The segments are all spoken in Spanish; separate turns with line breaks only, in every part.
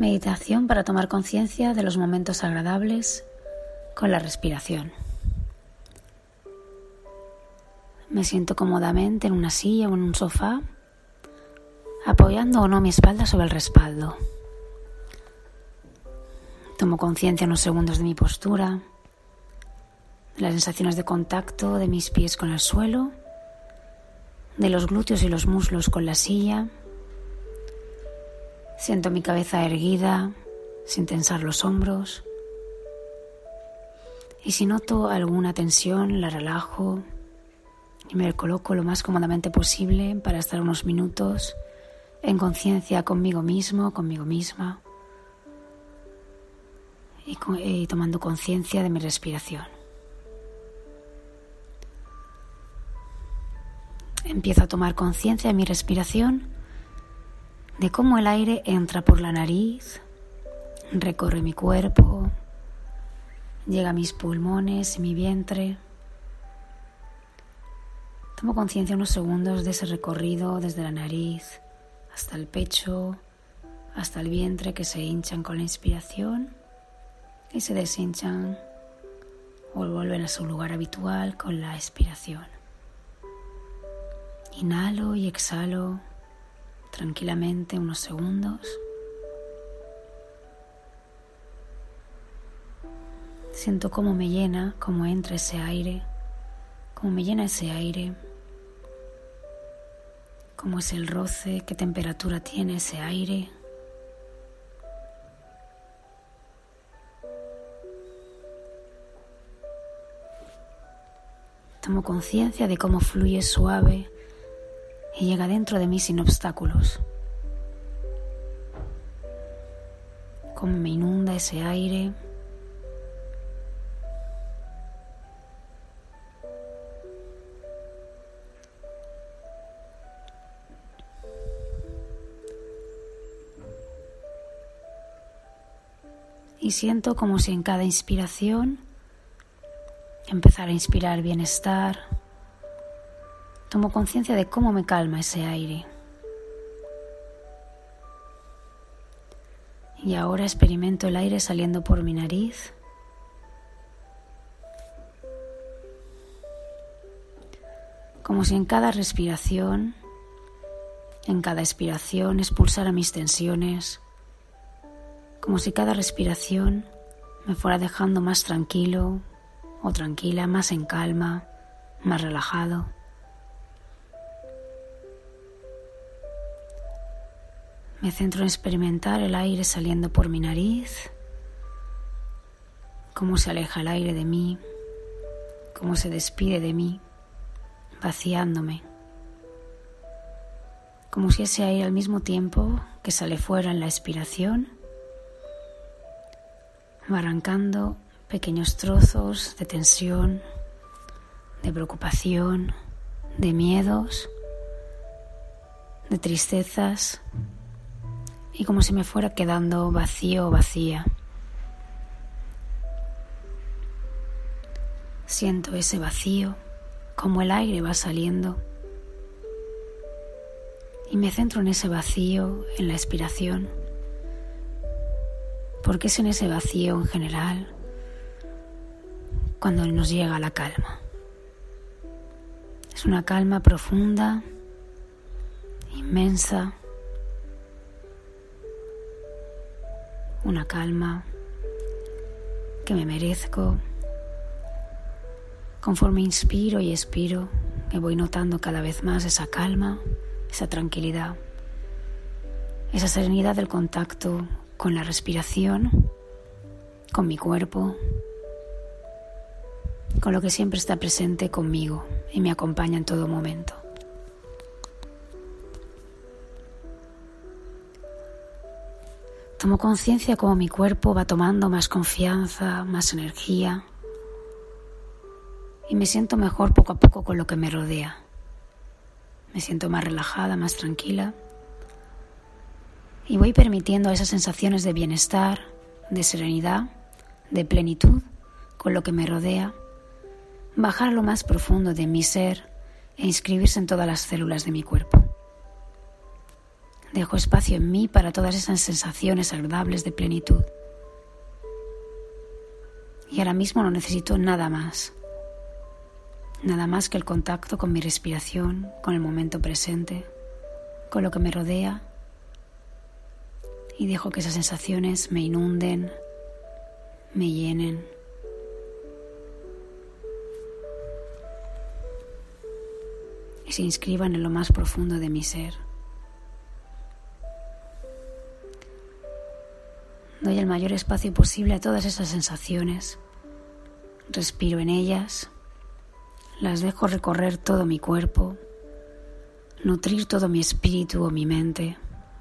Meditación para tomar conciencia de los momentos agradables con la respiración. Me siento cómodamente en una silla o en un sofá, apoyando o no mi espalda sobre el respaldo. Tomo conciencia unos segundos de mi postura, de las sensaciones de contacto de mis pies con el suelo, de los glúteos y los muslos con la silla. Siento mi cabeza erguida, sin tensar los hombros. Y si noto alguna tensión, la relajo y me coloco lo más cómodamente posible para estar unos minutos en conciencia conmigo mismo, conmigo misma y tomando conciencia de mi respiración. Empiezo a tomar conciencia de mi respiración, de cómo el aire entra por la nariz, recorre mi cuerpo, llega a mis pulmones y mi vientre. Tomo conciencia unos segundos de ese recorrido desde la nariz hasta el pecho, hasta el vientre, que se hinchan con la inspiración y se deshinchan o vuelven a su lugar habitual con la expiración. Inhalo y exhalo tranquilamente unos segundos. Siento cómo me llena, cómo entra ese aire, cómo me llena ese aire, cómo es el roce, qué temperatura tiene ese aire. Tomo conciencia de cómo fluye suave y llega dentro de mí sin obstáculos. Cómo me inunda ese aire. Y siento como si en cada inspiración empezara a inspirar bienestar. Tomo conciencia de cómo me calma ese aire. Y ahora experimento el aire saliendo por mi nariz. Como si en cada respiración, en cada expiración expulsara mis tensiones. Como si cada respiración me fuera dejando más tranquilo o tranquila, más en calma, más relajado. Me centro en experimentar el aire saliendo por mi nariz, cómo se aleja el aire de mí, cómo se despide de mí, vaciándome. Como si ese aire al mismo tiempo que sale fuera en la expiración, va arrancando pequeños trozos de tensión, de preocupación, de miedos, de tristezas, y como si me fuera quedando vacío o vacía. Siento ese vacío, como el aire va saliendo, y me centro en ese vacío, en la expiración, porque es en ese vacío en general cuando nos llega la calma. Es una calma profunda, inmensa, una calma que me merezco. Conforme inspiro y expiro, me voy notando cada vez más esa calma, esa tranquilidad, esa serenidad del contacto con la respiración, con mi cuerpo, con lo que siempre está presente conmigo y me acompaña en todo momento. Tomo conciencia cómo mi cuerpo va tomando más confianza, más energía, y me siento mejor poco a poco con lo que me rodea. Me siento más relajada, más tranquila, y voy permitiendo esas sensaciones de bienestar, de serenidad, de plenitud con lo que me rodea, bajar a lo más profundo de mi ser e inscribirse en todas las células de mi cuerpo. Dejo espacio en mí para todas esas sensaciones agradables de plenitud. Y ahora mismo no necesito nada más que el contacto con mi respiración, con el momento presente, con lo que me rodea, y dejo que esas sensaciones me inunden, me llenen. Y se inscriban en lo más profundo de mi ser. Doy el mayor espacio posible a todas esas sensaciones. Respiro en ellas. Las dejo recorrer todo mi cuerpo, nutrir todo mi espíritu o mi mente.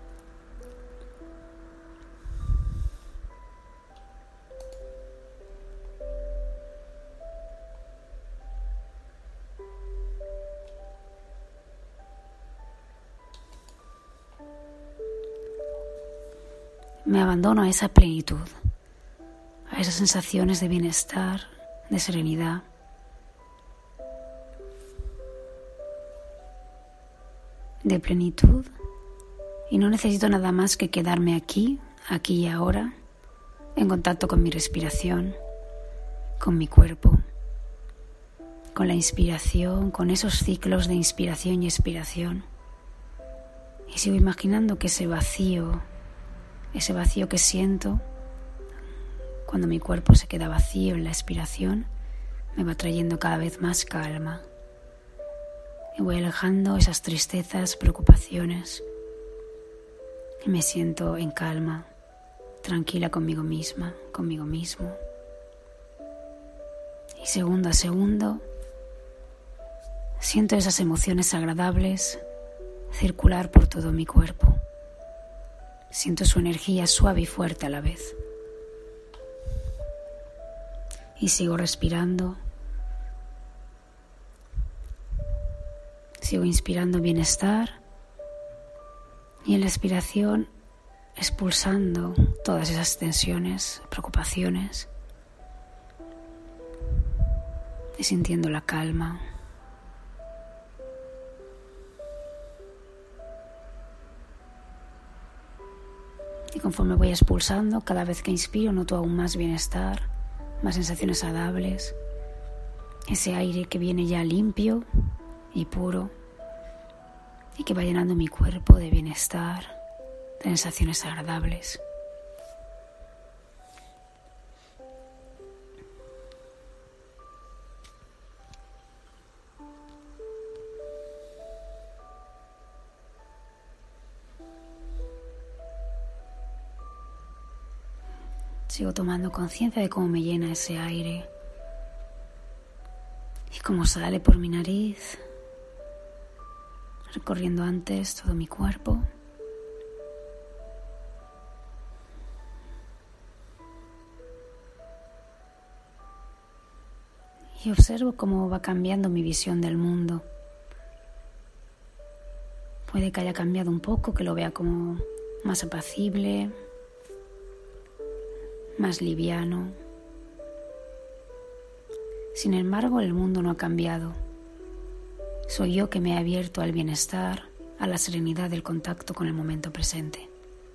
Me abandono a esa plenitud, a esas sensaciones de bienestar, de serenidad. De plenitud, y no necesito nada más que quedarme aquí y ahora, en contacto con mi respiración, con mi cuerpo, con la inspiración, con esos ciclos de inspiración y expiración. Y sigo imaginando que ese vacío que siento cuando mi cuerpo se queda vacío en la expiración, me va trayendo cada vez más calma. Y voy alejando esas tristezas, preocupaciones. Y me siento en calma, tranquila conmigo misma, conmigo mismo. Y segundo a segundo, siento esas emociones agradables circular por todo mi cuerpo. Siento su energía suave y fuerte a la vez. Y sigo respirando. Sigo inspirando bienestar y en la expiración expulsando todas esas tensiones, preocupaciones y sintiendo la calma. Y conforme voy expulsando, cada vez que inspiro noto aún más bienestar, más sensaciones agradables, ese aire que viene ya limpio y puro y que va llenando mi cuerpo de bienestar, de sensaciones agradables. Sigo tomando conciencia de cómo me llena ese aire y cómo sale por mi nariz, recorriendo antes todo mi cuerpo. Y observo cómo va cambiando mi visión del mundo. Puede que haya cambiado un poco, que lo vea como más apacible, más liviano. Sin embargo, el mundo no ha cambiado. Soy yo que me he abierto al bienestar, a la serenidad del contacto con el momento presente.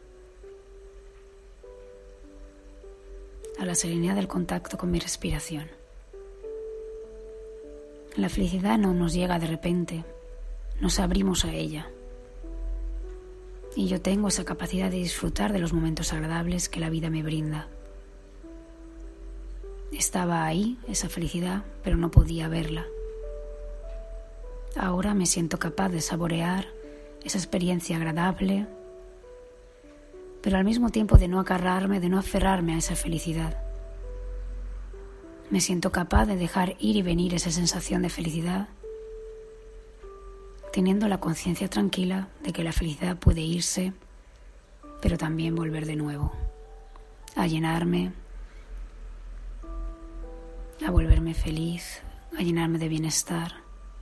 A la serenidad del contacto con mi respiración. La felicidad no nos llega de repente, nos abrimos a ella. Y yo tengo esa capacidad de disfrutar de los momentos agradables que la vida me brinda. Estaba ahí, esa felicidad, pero no podía verla. Ahora me siento capaz de saborear esa experiencia agradable, pero al mismo tiempo de no agarrarme, de no aferrarme a esa felicidad. Me siento capaz de dejar ir y venir esa sensación de felicidad, teniendo la conciencia tranquila de que la felicidad puede irse, pero también volver de nuevo, a llenarme, a volverme feliz, a llenarme de bienestar.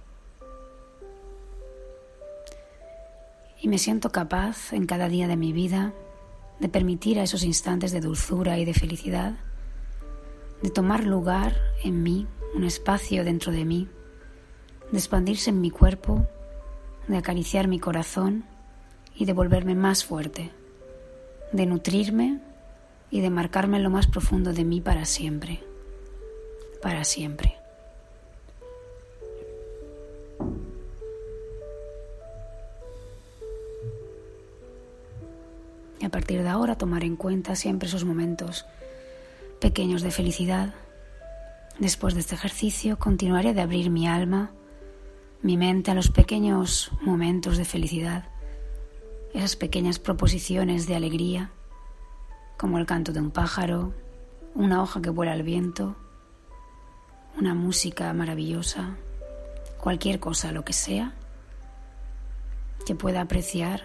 Y me siento capaz en cada día de mi vida de permitir a esos instantes de dulzura y de felicidad, de tomar lugar en mí, un espacio dentro de mí, de expandirse en mi cuerpo, de acariciar mi corazón y de volverme más fuerte, de nutrirme y de marcarme en lo más profundo de mí para siempre, para siempre. Y a partir de ahora tomar en cuenta siempre esos momentos pequeños de felicidad. Después de este ejercicio continuaré de abrir mi alma, mi mente a los pequeños momentos de felicidad, esas pequeñas proposiciones de alegría, como el canto de un pájaro, una hoja que vuela al viento, una música maravillosa, cualquier cosa, lo que sea, que pueda apreciar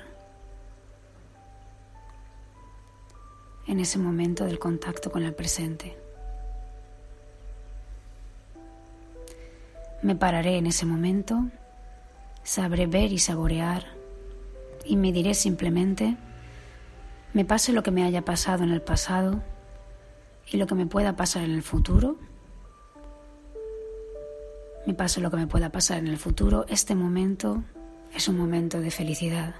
en ese momento del contacto con el presente. Me pararé en ese momento, sabré ver y saborear y me diré simplemente, me pase lo que me haya pasado en el pasado y lo que me pueda pasar en el futuro, me pase lo que me pueda pasar en el futuro, este momento es un momento de felicidad.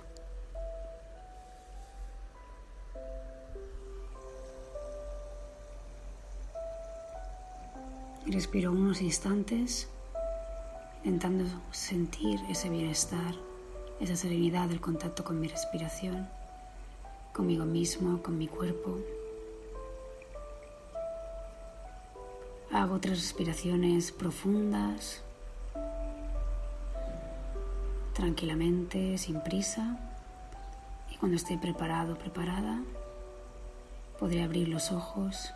Respiro unos instantes, intentando sentir ese bienestar, esa serenidad del contacto con mi respiración, conmigo mismo, con mi cuerpo. Hago 3 respiraciones profundas, tranquilamente, sin prisa, y cuando esté preparado, preparada, podré abrir los ojos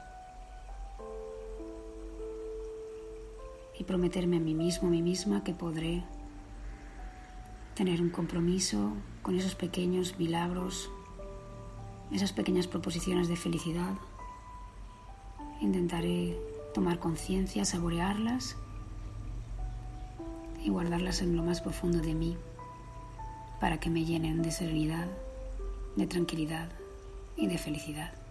y prometerme a mí mismo, a mí misma, que podré tener un compromiso con esos pequeños milagros, esas pequeñas proposiciones de felicidad. Intentaré tomar conciencia, saborearlas y guardarlas en lo más profundo de mí para que me llenen de serenidad, de tranquilidad y de felicidad.